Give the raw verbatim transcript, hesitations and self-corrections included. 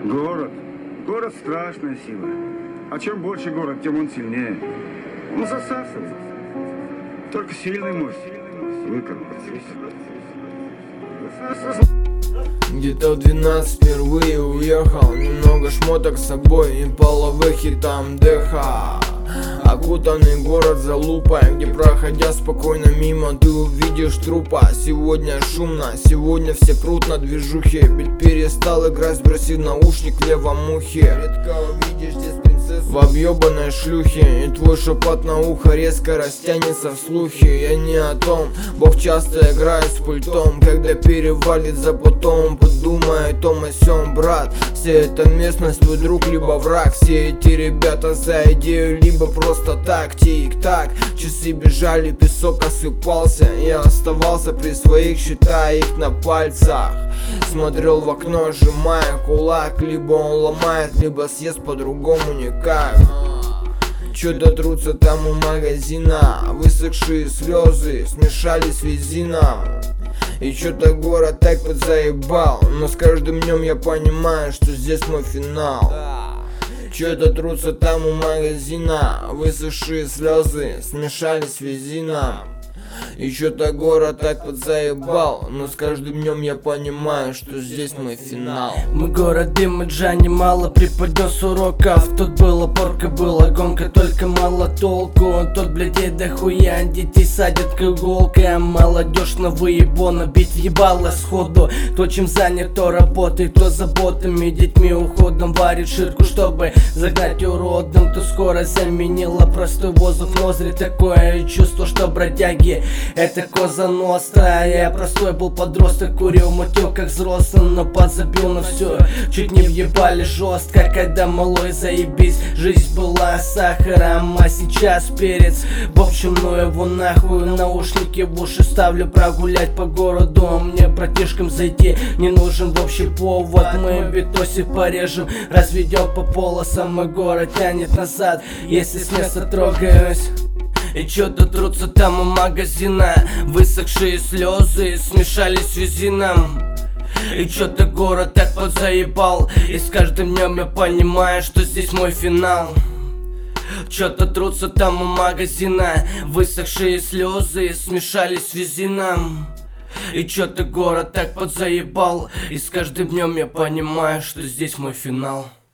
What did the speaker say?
Город. Город страшная сила. А чем больше город, тем он сильнее. Он засасывает. Только сильный может выкарабкаться. Где-то в двенадцать впервые уехал. Немного шмоток с собой и половых, и там дыха. Окутанный город залупой, где, проходя спокойно мимо, ты увидишь трупа. Сегодня шумно, сегодня все прут на движухе. Бит перестал играть, сбросив наушник в левом ухе. Редко увидишь здесь принцессу в объебанной шлюхе, и твой шепот на ухо резко растянется в слухе. Я не о том, Бог часто играет с пультом, когда перевалит за потом. Подумай о том, о сём, брат. Вся эта местность твой друг, либо враг. Все эти ребята за идею, либо просто так. Тик-так, часы бежали, песок осыпался. Я оставался при своих, считая их на пальцах. Смотрел в окно, сжимая кулак. Либо он ломает, либо съест, по-другому никак. Чё-то трутся там у магазина, высохшие слезы смешались с визином. И чё-то город так подзаебал, но с каждым днем я понимаю, что здесь мой финал. Чё-то трутся там у магазина, высохшие слезы смешались с визином. И чё-то город так подзаебал, но с каждым днем я понимаю, что здесь мой финал. Мы город имиджа немало преподнес уроков. Тут была порка, была гонка, только мало толку. Тот, блядей, да хуя, детей садят к иголкам. Молодежь на выебона, бить ебало сходу. То, чем занят, то работает, то заботами, детьми, уходом. Варит ширку, чтобы загнать уродом. То скоро заменила простой воздух в ноздри. Такое чувство, что бродяги это коза ностра. Я простой был подросток, курил, мутил как взрослый, но подзабил на все. Чуть не въебали жестко, когда малой заебись. Жизнь была сахаром, а сейчас перец. В общем, ну его нахуй, наушники в уши ставлю, прогулять по городу. Мне братишкам зайти не нужен в общий повод. Мы битосик порежем, разведем по полосам. Мой город тянет назад, если с места трогаюсь. И чё-то трутся там у магазина, высохшие слезы смешались с визином. И чё-то город так подзаебал, и с каждым днем я понимаю, что здесь мой финал. Чё-то трутся там у магазина, высохшие слезы смешались с визином. И чё-то город так подзаебал, и с каждым днем я понимаю, что здесь мой финал.